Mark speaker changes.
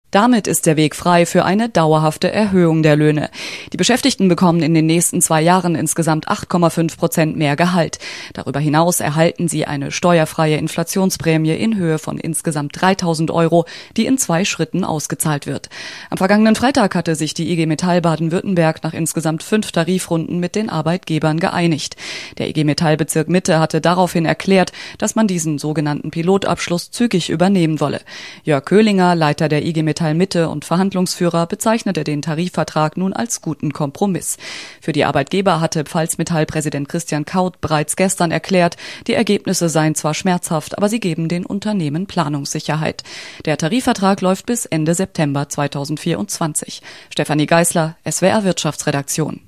Speaker 1: Damit ist der Weg frei für eine dauerhafte Erhöhung der Löhne. Die Beschäftigten bekommen in den nächsten 2 Jahren insgesamt 8,5% mehr Gehalt. Darüber hinaus erhalten sie eine steuerfreie Inflationsprämie in Höhe von insgesamt 3.000 €, die in 2 Schritten ausgezahlt wird. Am vergangenen Freitag hatte sich die IG Metall Baden-Württemberg nach insgesamt 5 Tarifrunden mit den Arbeitgebern geeinigt. Der IG Metall Bezirk Mitte hatte daraufhin erklärt, dass man diesen sogenannten Pilotabschluss zügig übernehmen wolle. Jörg Köhlinger, Leiter der IG Metall Mitte und Verhandlungsführer, bezeichnete den Tarifvertrag nun als guten Kompromiss. Für die Arbeitgeber hatte Pfalz-Metall-Präsident Christian Kaut bereits gestern erklärt, die Ergebnisse seien zwar schmerzhaft, aber sie geben den Unternehmen Planungssicherheit. Der Tarifvertrag läuft bis Ende September 2024. Stefanie Geisler, SWR Wirtschaftsredaktion.